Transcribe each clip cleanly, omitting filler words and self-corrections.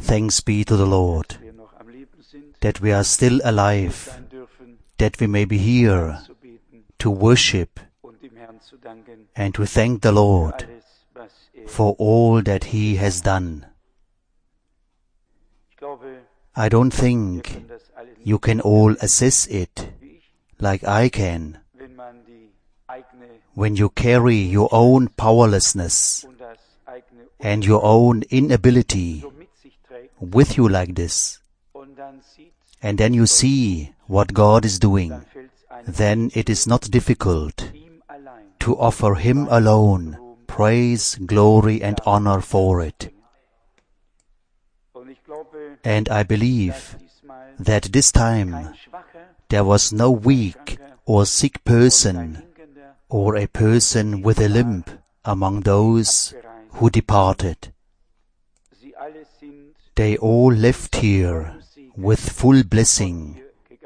Thanks be to the Lord, that we are still alive, that we may be here to worship and to thank the Lord for all that He has done. I don't think you can all assess it like I can. When you carry your own powerlessness and your own inability with you like this, and then you see what God is doing, then it is not difficult to offer Him alone praise, glory and honor for it. And I believe that this time there was no weak or sick person or a person with a limp among those who departed. They all left here with full blessing,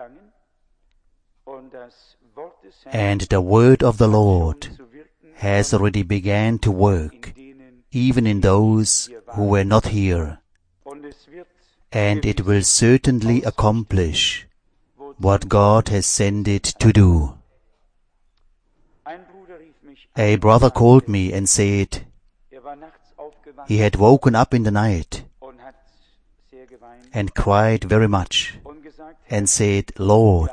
and the word of the Lord has already began to work, even in those who were not here. And it will certainly accomplish what God has sent it to do. A brother called me and said he had woken up in the night and cried very much and said, "Lord,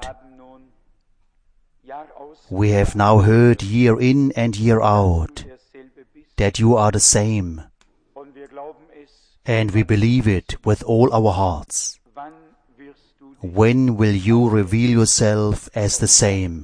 we have now heard year in and year out that you are the same, and we believe it with all our hearts. When will you reveal yourself as the same?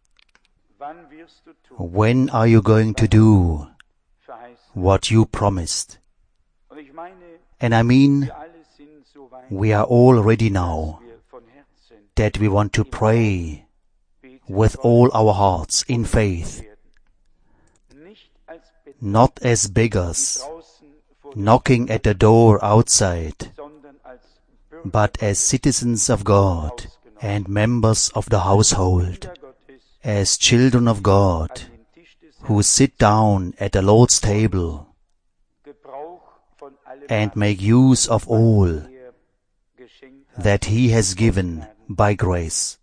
When are you going to do what you promised?" And I mean, we are all ready now, that we want to pray with all our hearts in faith, not as beggars knocking at the door outside, but as citizens of God and members of the household, as children of God who sit down at the Lord's table and make use of all that He has given by grace.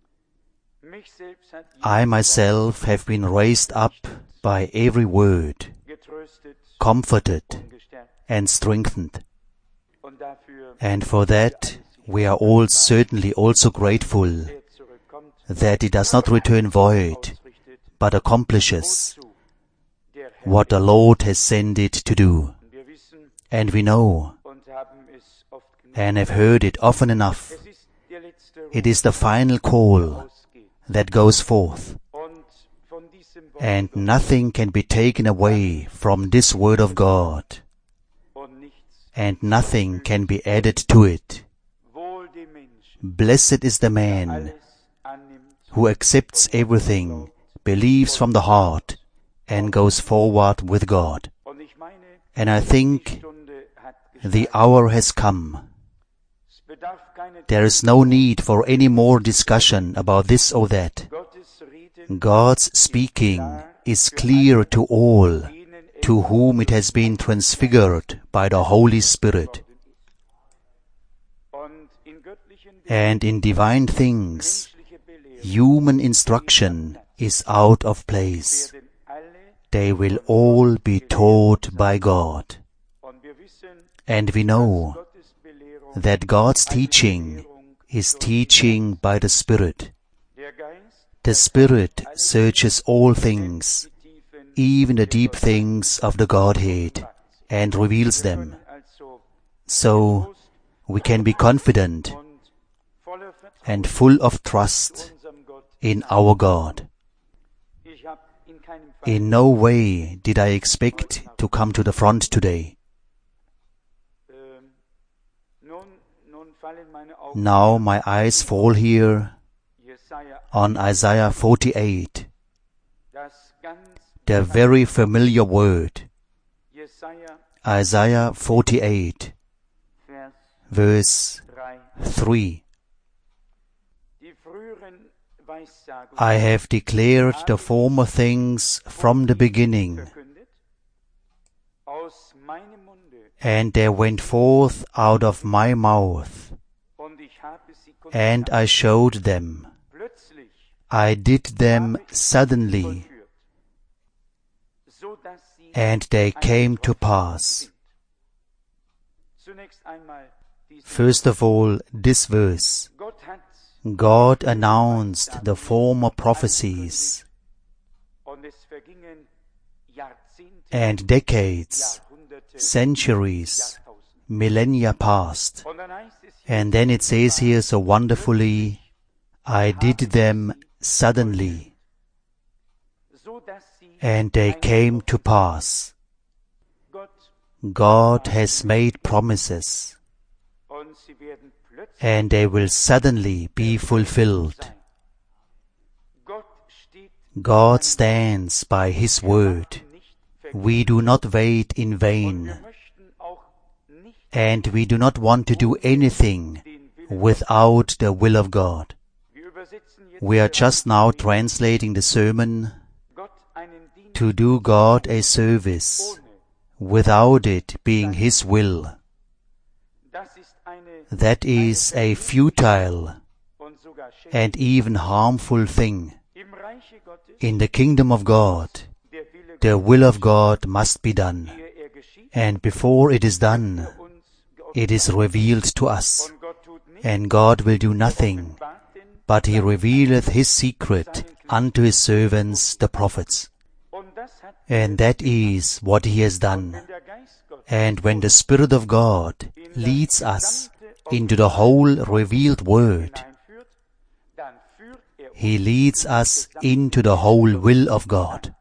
I myself have been raised up by every word, comforted and strengthened. And for that we are all certainly also grateful, that it does not return void, but accomplishes what the Lord has sent it to do. And we know, and have heard it often enough, it is the final call that goes forth, and nothing can be taken away from this word of God, and nothing can be added to it. Blessed is the man who accepts everything, believes from the heart, and goes forward with God. And I think the hour has come. There is no need for any more discussion about this or that. God's speaking is clear to all to whom it has been transfigured by the Holy Spirit. And in divine things, human instruction is out of place. They will all be taught by God. And we know that God's teaching is teaching by the Spirit. The Spirit searches all things, even the deep things of the Godhead, and reveals them. So we can be confident and full of trust in our God. In no way did I expect to come to the front today. Now my eyes fall here on Isaiah 48, the very familiar word. Isaiah 48, verse 3. I have declared the former things from the beginning, And there went forth out of my mouth, and I showed them. I did them suddenly, and they came to pass. First of all, this verse. God announced the former prophecies, and decades, centuries, millennia passed. And then it says here so wonderfully, I did them suddenly, and they came to pass. God has made promises, and they will suddenly be fulfilled. God stands by His word. We do not wait in vain, and we do not want to do anything without the will of God. We are just now translating the sermon, to do God a service without it being His will. That is a futile and even harmful thing. In the kingdom of God, the will of God must be done. And before it is done, it is revealed to us. And God will do nothing, but He revealeth His secret unto His servants, the prophets. And that is what He has done. And when the Spirit of God leads us into the whole revealed Word, He leads us into the whole will of God.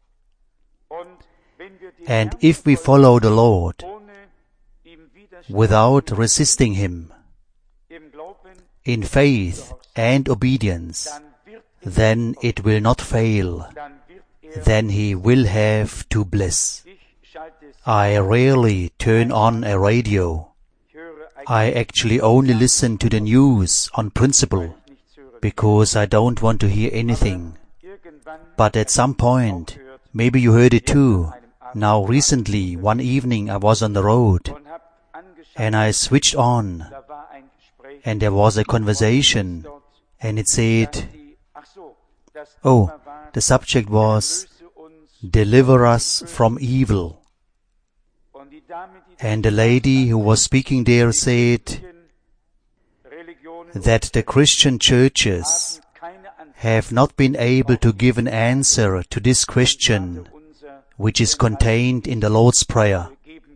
And if we follow the Lord without resisting Him, in faith and obedience, then it will not fail. Then He will have to bless. I rarely turn on a radio. I actually only listen to the news on principle, because I don't want to hear anything. But at some point, maybe you heard it too. Now recently, one evening I was on the road, and I switched on, and there was a conversation, and it said, the subject was, deliver us from evil. And the lady who was speaking there said that the Christian churches have not been able to give an answer to this question, which is contained in the Lord's Prayer.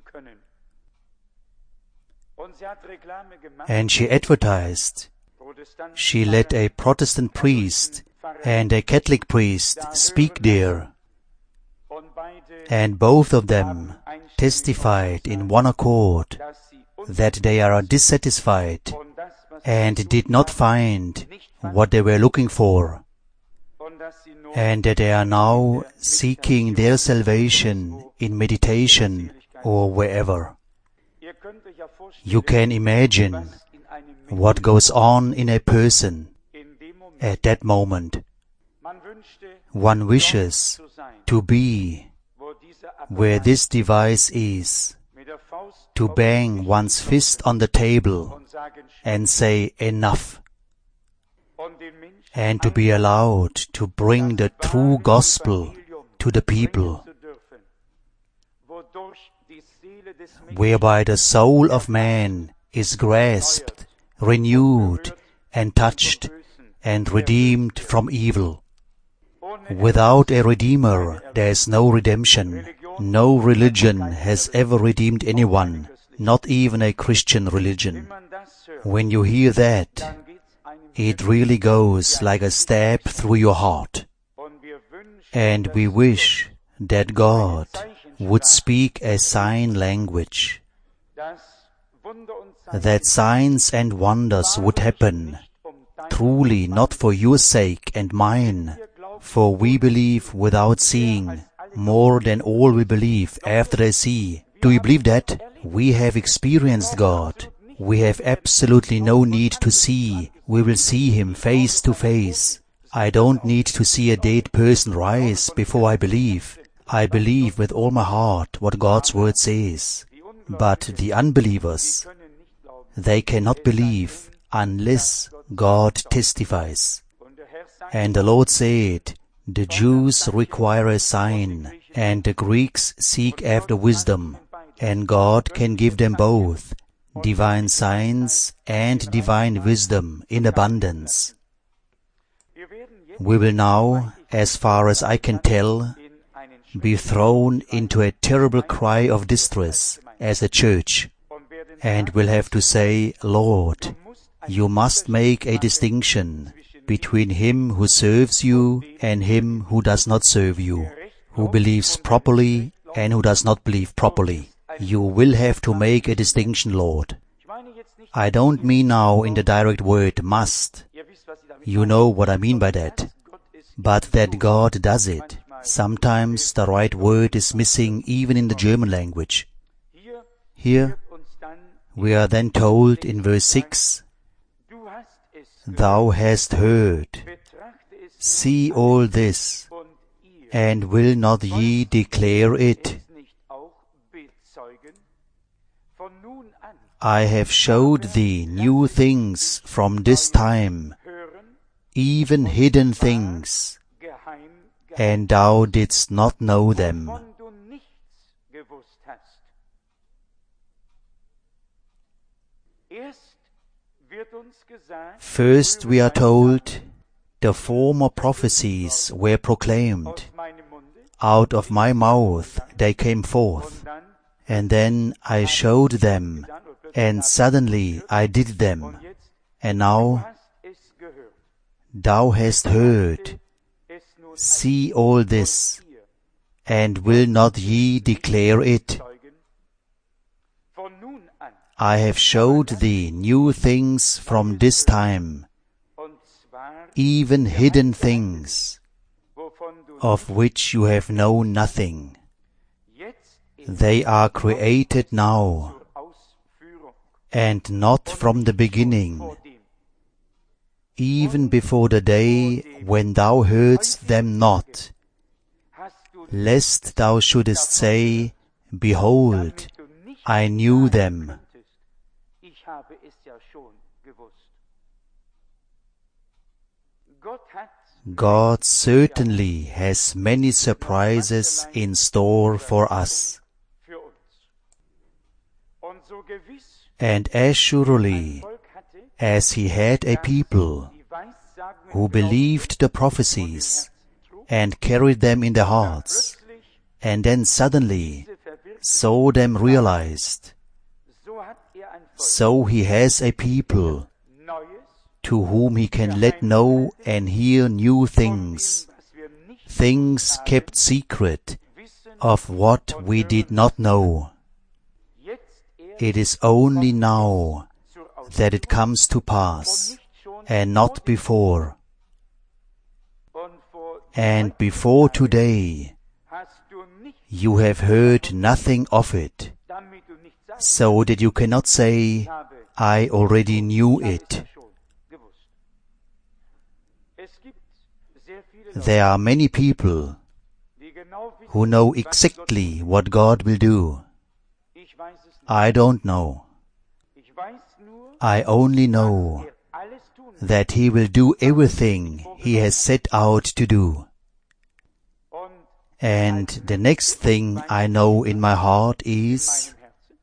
And she advertised. She let a Protestant priest and a Catholic priest speak there. And both of them testified in one accord that they are dissatisfied and did not find what they were looking for, and that they are now seeking their salvation in meditation or wherever. You can imagine what goes on in a person at that moment. One wishes to be where this device is, to bang one's fist on the table and say enough, and to be allowed to bring the true gospel to the people, whereby the soul of man is grasped, renewed, and touched, and redeemed from evil. Without a Redeemer, there is no redemption. No religion has ever redeemed anyone, not even a Christian religion. When you hear that, it really goes like a stab through your heart. And we wish that God would speak a sign language, that signs and wonders would happen, truly not for your sake and mine, for we believe without seeing, more than all will believe after they see. Do you believe that? We have experienced God. We have absolutely no need to see. We will see Him face to face. I don't need to see a dead person rise before I believe. I believe with all my heart what God's Word says. But the unbelievers, they cannot believe unless God testifies. And the Lord said, the Jews require a sign, and the Greeks seek after wisdom, and God can give them both, divine signs and divine wisdom in abundance. We will now, as far as I can tell, be thrown into a terrible cry of distress as a church, and will have to say, Lord, you must make a distinction between him who serves you and him who does not serve you, who believes properly and who does not believe properly. You will have to make a distinction, Lord. I don't mean now in the direct word must. You know what I mean by that. But that God does it. Sometimes the right word is missing even in the German language. Here we are then told in verse 6, Thou hast heard, see all this, and will not ye declare it? I have showed thee new things from this time, even hidden things, and thou didst not know them. First we are told, the former prophecies were proclaimed. Out of my mouth they came forth, and then I showed them, and suddenly I did them. And now, thou hast heard, see all this, and will not ye declare it? I have showed thee new things from this time, even hidden things, of which you have known nothing. They are created now, and not from the beginning, even before the day when thou heardst them not, lest thou shouldest say, Behold, I knew them. God certainly has many surprises in store for us. And as surely as he had a people who believed the prophecies and carried them in their hearts, and then suddenly saw them realized, so he has a people to whom he can let know and hear new things, things kept secret, of what we did not know. It is only now that it comes to pass, and not before. And before today, you have heard nothing of it, so that you cannot say, I already knew it. There are many people who know exactly what God will do. I don't know. I only know that He will do everything He has set out to do. And the next thing I know in my heart is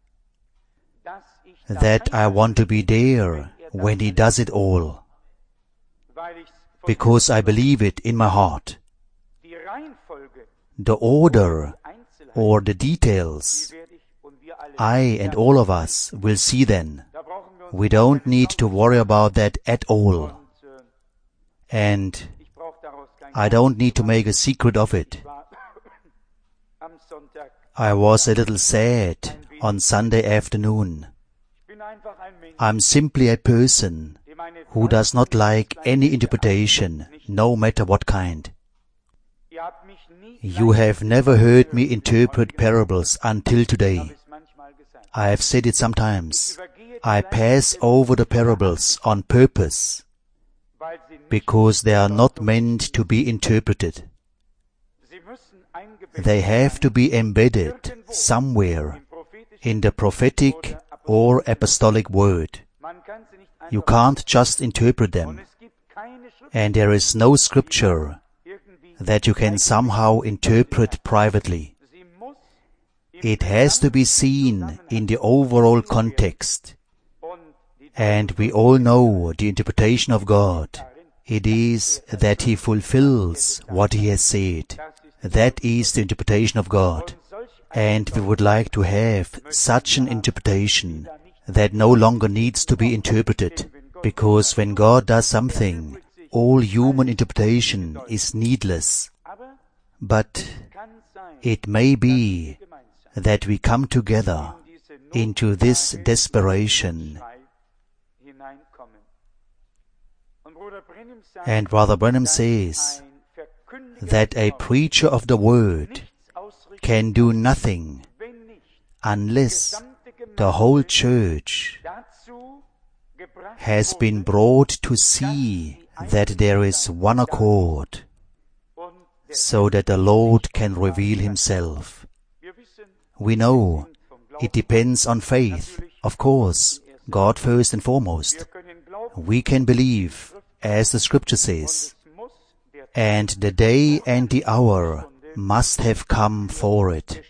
that I want to be there when He does it all, because I believe it in my heart. The order or the details, I and all of us will see then. We don't need to worry about that at all. And I don't need to make a secret of it. I was a little sad on Sunday afternoon. I'm simply a person who does not like any interpretation, no matter what kind. You have never heard me interpret parables until today. I have said it sometimes. I pass over the parables on purpose, because they are not meant to be interpreted. They have to be embedded somewhere in the prophetic or apostolic word. You can't just interpret them. And there is no scripture that you can somehow interpret privately. It has to be seen in the overall context. And we all know the interpretation of God. It is that He fulfills what He has said. That is the interpretation of God. And we would like to have such an interpretation that no longer needs to be interpreted. Because when God does something, all human interpretation is needless. But it may be that we come together into this desperation. And Brother Branham says that a preacher of the Word can do nothing unless the whole church has been brought to see that there is one accord, so that the Lord can reveal Himself. We know it depends on faith, of course, God first and foremost. We can believe, as the Scripture says, and the day and the hour must have come for it.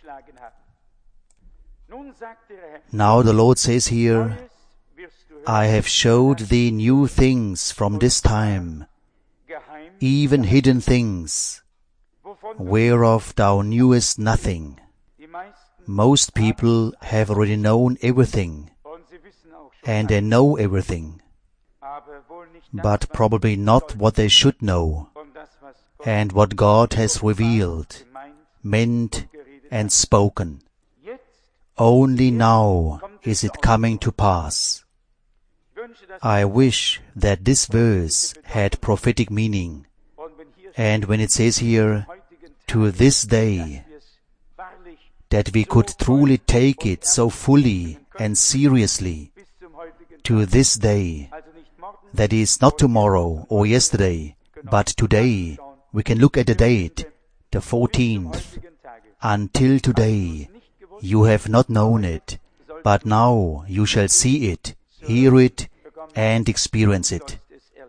Now the Lord says here, I have showed thee new things from this time, even hidden things, whereof thou knewest nothing. Most people have already known everything, and they know everything, but probably not what they should know, and what God has revealed, meant, and spoken. Only now is it coming to pass. I wish that this verse had prophetic meaning. And when it says here, to this day, that we could truly take it so fully and seriously, to this day, that is not tomorrow or yesterday, but today, we can look at the date, the 14th. Until today, you have not known it, but now you shall see it, hear it, and experience it.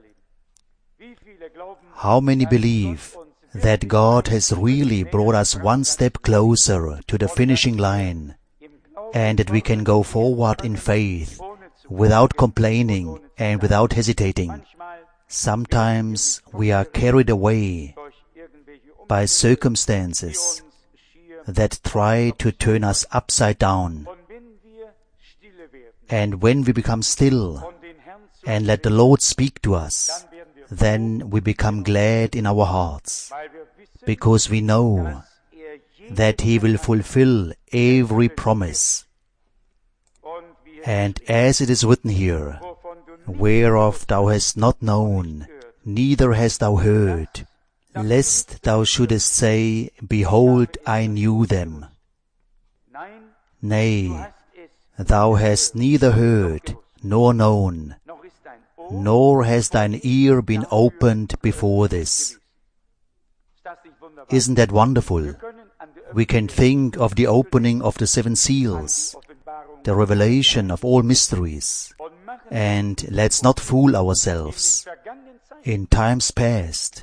How many believe that God has really brought us one step closer to the finishing line, and that we can go forward in faith, without complaining and without hesitating? Sometimes we are carried away by circumstances that try to turn us upside down. And when we become still and let the Lord speak to us, then we become glad in our hearts, because we know that He will fulfill every promise. And as it is written here, whereof thou hast not known, neither hast thou heard, lest thou shouldest say, behold, I knew them. Nay, thou hast neither heard nor known, nor has thine ear been opened before this. Isn't that wonderful? We can think of the opening of the 7 seals, the revelation of all mysteries, and let's not fool ourselves. In times past,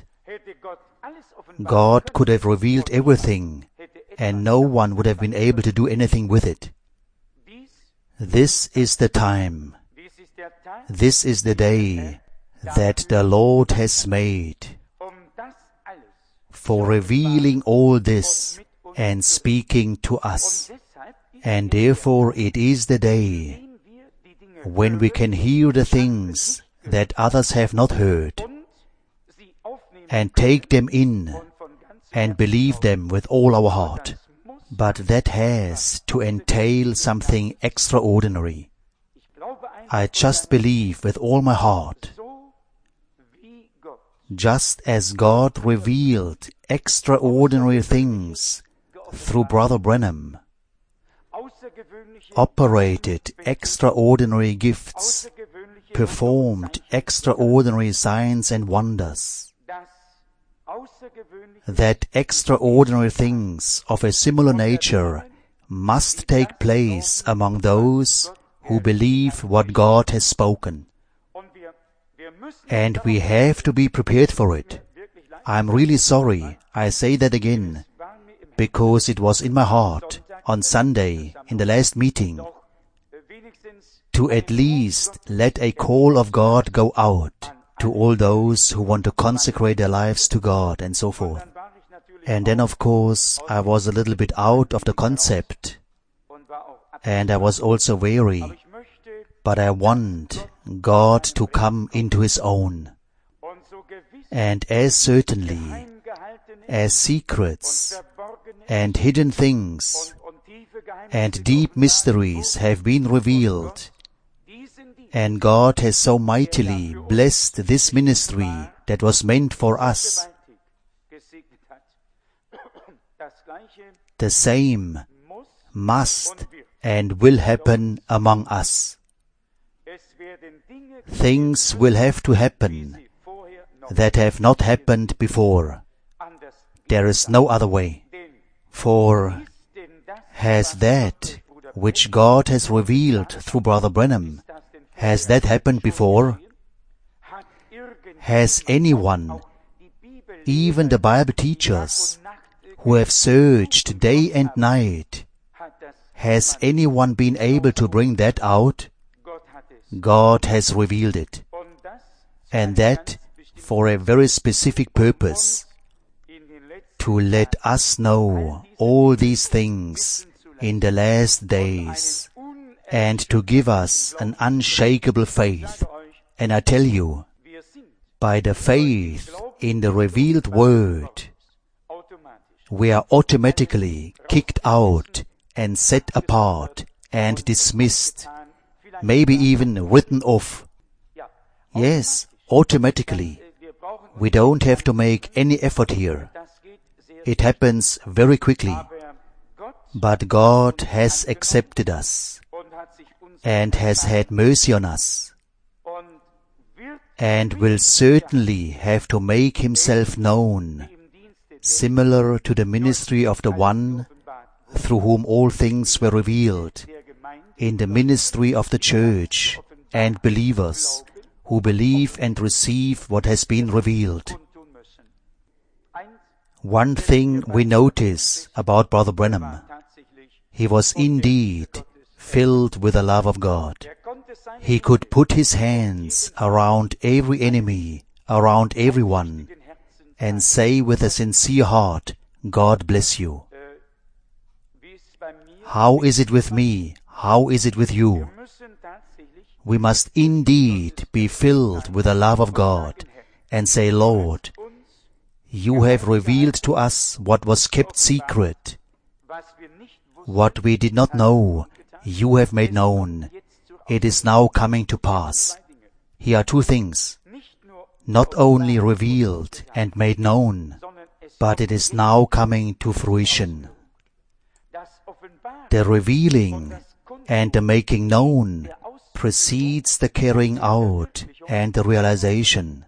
God could have revealed everything, and no one would have been able to do anything with it. This is the time, this is the day that the Lord has made, for revealing all this and speaking to us. And therefore it is the day when we can hear the things that others have not heard, and take them in and believe them with all our heart. But that has to entail something extraordinary. I just believe with all my heart, just as God revealed extraordinary things through Brother Branham, operated extraordinary gifts, performed extraordinary signs and wonders, that extraordinary things of a similar nature must take place among those who believe what God has spoken. And we have to be prepared for it. I'm really sorry, I say that again, because it was in my heart on Sunday, in the last meeting, to at least let a call of God go out to all those who want to consecrate their lives to God and so forth. And then, of course, I was a little bit out of the concept, and I was also weary, but I want God to come into His own. And as certainly as secrets and hidden things and deep mysteries have been revealed, and God has so mightily blessed this ministry that was meant for us, the same must and will happen among us. Things will have to happen that have not happened before. There is no other way. For has that which God has revealed through Brother Branham, has that happened before? Has anyone, even the Bible teachers, who have searched day and night, has anyone been able to bring that out? God has revealed it. And that for a very specific purpose, to let us know all these things in the last days, and to give us an unshakable faith. And I tell you, by the faith in the revealed Word, we are automatically kicked out and set apart and dismissed, maybe even written off. Yes, automatically. We don't have to make any effort here. It happens very quickly. But God has accepted us and has had mercy on us, and will certainly have to make Himself known, similar to the ministry of the one through whom all things were revealed, in the ministry of the church and believers who believe and receive what has been revealed. One thing we notice about Brother Branham: he was indeed filled with the love of God. He could put his hands around every enemy, around everyone, and say with a sincere heart, God bless you. How is it with me? How is it with you? We must indeed be filled with the love of God and say, Lord, you have revealed to us what was kept secret. What we did not know, you have made known. It is now coming to pass. Here are two things: not only revealed and made known, but it is now coming to fruition. The revealing and the making known precedes the carrying out and the realization.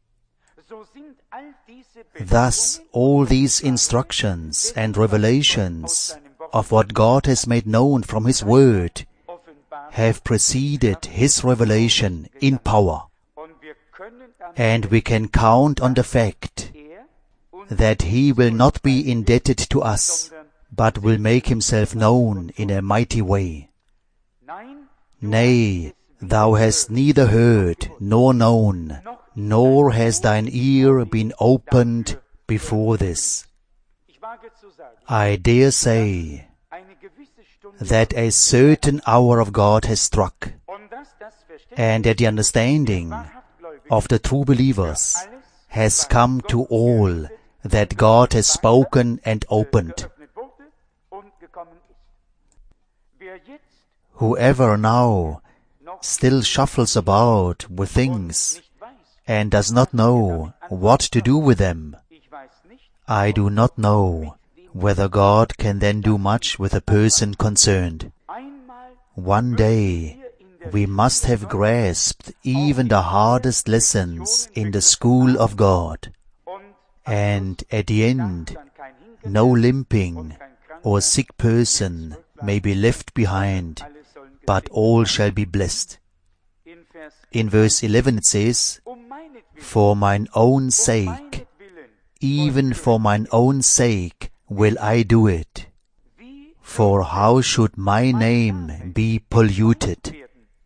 Thus, all these instructions and revelations of what God has made known from His Word have preceded His revelation in power. And we can count on the fact that He will not be indebted to us, but will make Himself known in a mighty way. Nay, thou hast neither heard nor known, nor has thine ear been opened before this. I dare say that a certain hour of God has struck, and that the understanding of the true believers has come to all that God has spoken and opened. Whoever now still shuffles about with things and does not know what to do with them, I do not know whether God can then do much with the person concerned. One day we must have grasped even the hardest lessons in the school of God, and at the end no limping or sick person may be left behind, but all shall be blessed. In verse 11 it says, For mine own sake, even for mine own sake will I do it. For how should my name be polluted?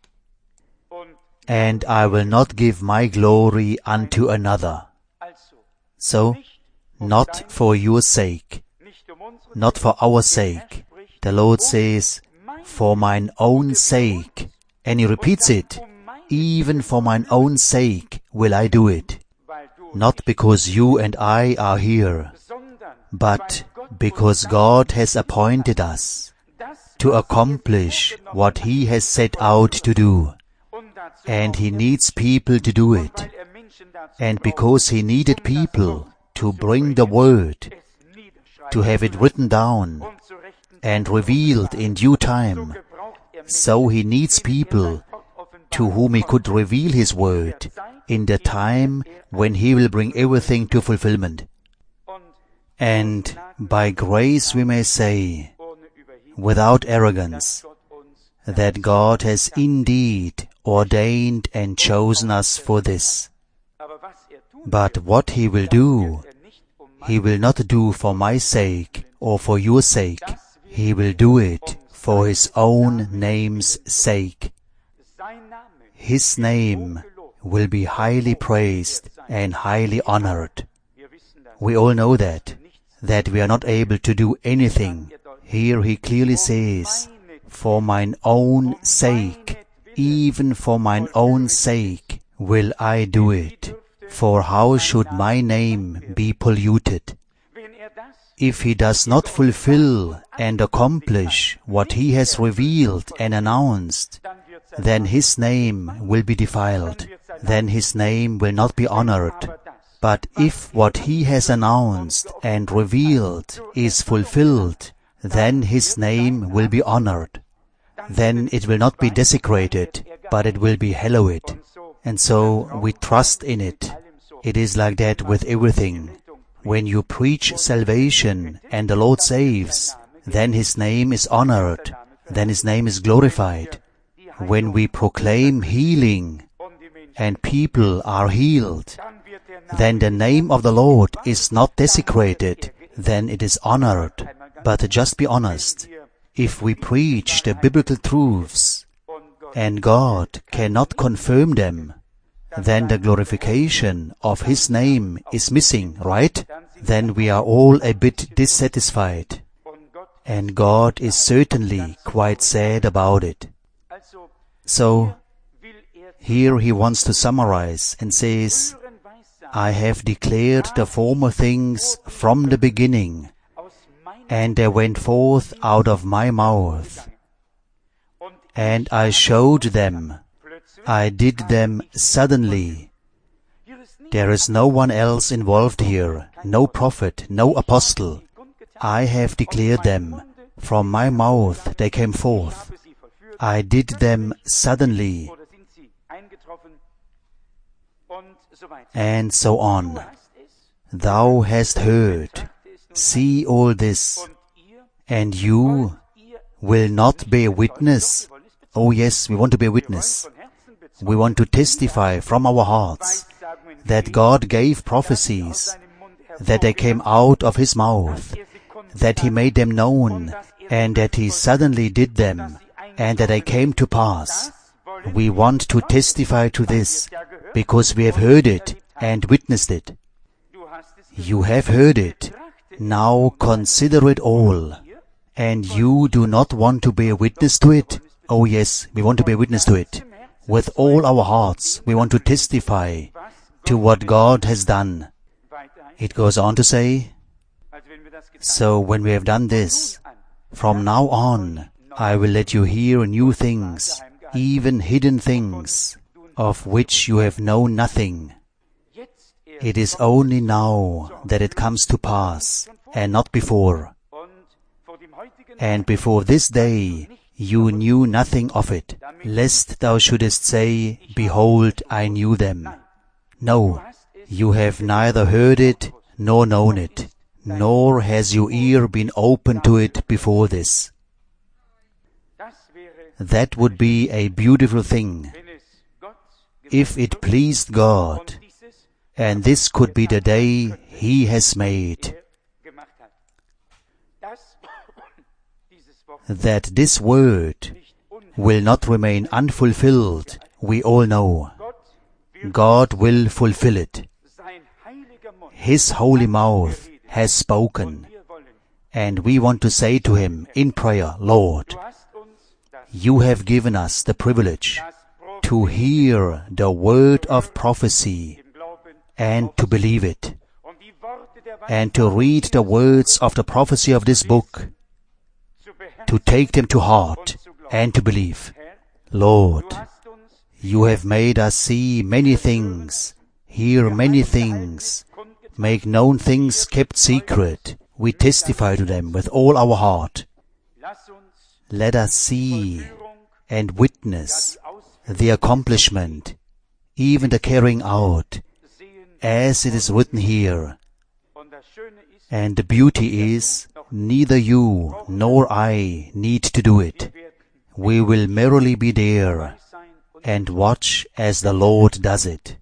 And I will not give my glory unto another. So, not for your sake, not for our sake. The Lord says, for mine own sake. And He repeats it, even for mine own sake will I do it. Not because you and I are here, but because God has appointed us to accomplish what He has set out to do. And He needs people to do it. And because He needed people to bring the Word, to have it written down and revealed in due time, so He needs people to whom He could reveal His Word in the time when He will bring everything to fulfillment. And by grace we may say, without arrogance, that God has indeed ordained and chosen us for this. But what He will do, He will not do for my sake or for your sake. He will do it for His own name's sake. His name will be highly praised and highly honored. We all know that we are not able to do anything. Here He clearly says, for mine own sake, even for mine own sake will I do it. For how should my name be polluted? If He does not fulfill and accomplish what He has revealed and announced, then His name will be defiled. Then His name will not be honored. But if what He has announced and revealed is fulfilled, then His name will be honored. Then it will not be desecrated, but it will be hallowed. And so we trust in it. It is like that with everything. When you preach salvation and the Lord saves, then His name is honored, then His name is glorified. When we proclaim healing and people are healed, then the name of the Lord is not desecrated, then it is honored. But just be honest, if we preach the biblical truths and God cannot confirm them, then the glorification of His name is missing, right? Then we are all a bit dissatisfied. And God is certainly quite sad about it. So, here He wants to summarize and says, I have declared the former things from the beginning, and they went forth out of my mouth. And I showed them, I did them suddenly. There is no one else involved here, no prophet, no apostle. I have declared them. From my mouth they came forth. I did them suddenly. And so on. Thou hast heard. See all this. And you will not bear witness. Oh yes, we want to bear witness. We want to testify from our hearts that God gave prophecies, that they came out of His mouth, that He made them known, and that He suddenly did them, and that they came to pass. We want to testify to this, because we have heard it and witnessed it. You have heard it. Now consider it all. And you do not want to bear witness to it? Oh yes, we want to bear witness to it. With all our hearts, we want to testify to what God has done. It goes on to say, so when we have done this, from now on, I will let you hear new things, even hidden things, of which you have known nothing. It is only now that it comes to pass, and not before. And before this day, you knew nothing of it, lest thou shouldest say, behold, I knew them. No, you have neither heard it, nor known it, nor has your ear been open to it before this. That would be a beautiful thing if it pleased God, and this could be the day He has made. That this word will not remain unfulfilled, we all know. God will fulfill it. His holy mouth has spoken, and we want to say to Him in prayer, Lord, You have given us the privilege to hear the word of prophecy and to believe it, and to read the words of the prophecy of this book, to take them to heart and to believe. Lord, You have made us see many things, hear many things, make known things kept secret. We testify to them with all our heart. Let us see and witness the accomplishment, even the carrying out, as it is written here. And the beauty is, neither you nor I need to do it. We will merely be there and watch as the Lord does it.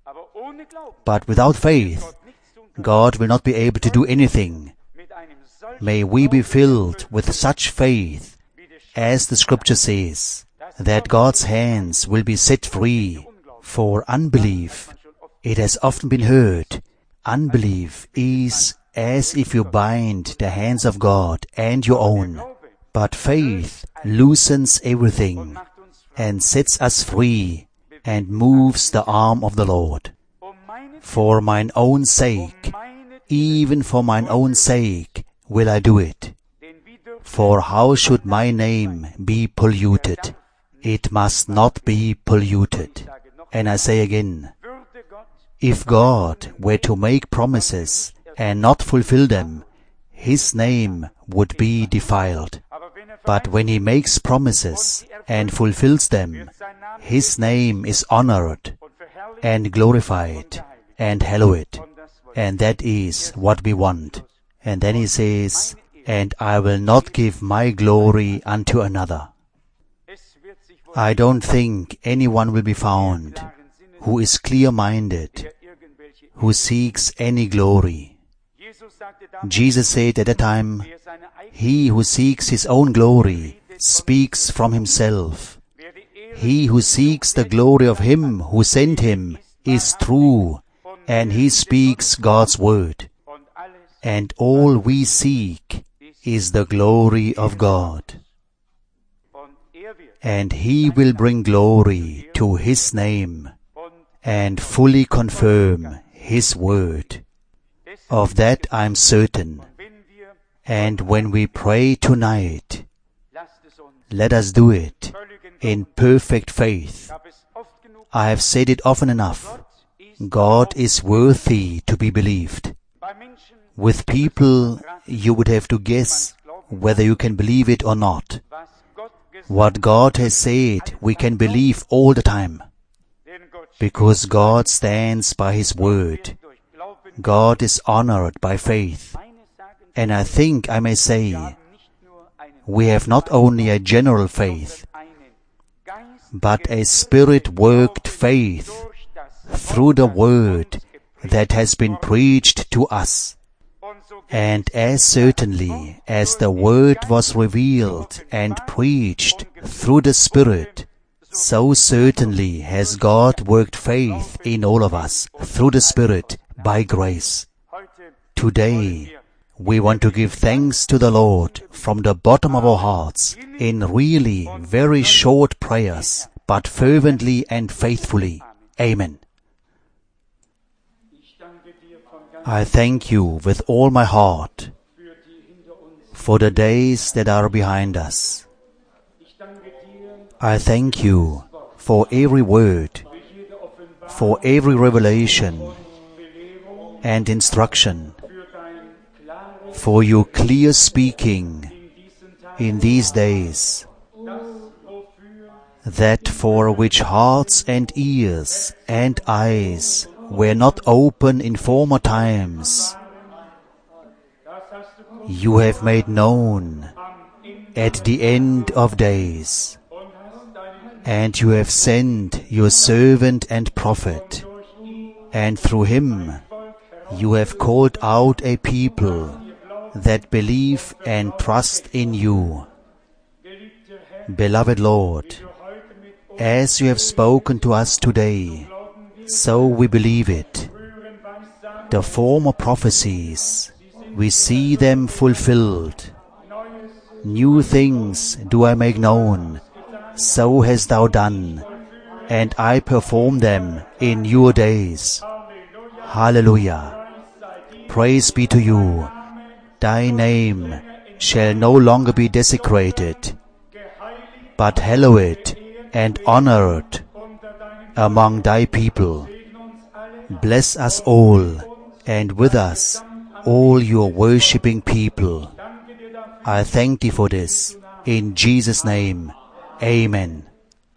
But without faith, God will not be able to do anything. May we be filled with such faith, as the Scripture says, that God's hands will be set free. For unbelief, it has often been heard, unbelief is as if you bind the hands of God and your own. But faith loosens everything and sets us free and moves the arm of the Lord. For mine own sake, even for mine own sake, will I do it. For how should my name be polluted? It must not be polluted. And I say again, if God were to make promises and not fulfill them, His name would be defiled. But when He makes promises and fulfills them, His name is honored and glorified and hallowed. And that is what we want. And then He says, and I will not give my glory unto another. I don't think anyone will be found who is clear-minded, who seeks any glory. Jesus said at that time, he who seeks his own glory speaks from himself. He who seeks the glory of Him who sent Him is true, and he speaks God's word. And all we seek is the glory of God. And He will bring glory to His name and fully confirm His word. Of that I'm certain. And when we pray tonight, let us do it in perfect faith. I have said it often enough. God is worthy to be believed. With people, you would have to guess whether you can believe it or not. What God has said, we can believe all the time. Because God stands by His word. God is honored by faith. And I think I may say, we have not only a general faith, but a Spirit-worked faith through the word that has been preached to us. And as certainly as the word was revealed and preached through the Spirit, so certainly has God worked faith in all of us through the Spirit by grace. Today, we want to give thanks to the Lord from the bottom of our hearts in really very short prayers, but fervently and faithfully. Amen. I thank You with all my heart for the days that are behind us. I thank You for every word, for every revelation and instruction, for Your clear speaking in these days, that for which hearts and ears and eyes were not open in former times, You have made known at the end of days. And you have sent your servant and prophet, and through him you have called out a people that believe and trust in you. Beloved Lord, as you have spoken to us today, so we believe it. The former prophecies, we see them fulfilled. New things do I make known, so hast thou done, and I perform them in your days. Hallelujah. Praise be to you. Thy name shall no longer be desecrated, but hallowed and honored among thy people. Bless us all, and with us all your worshipping people. I thank thee for this. In Jesus' name, amen.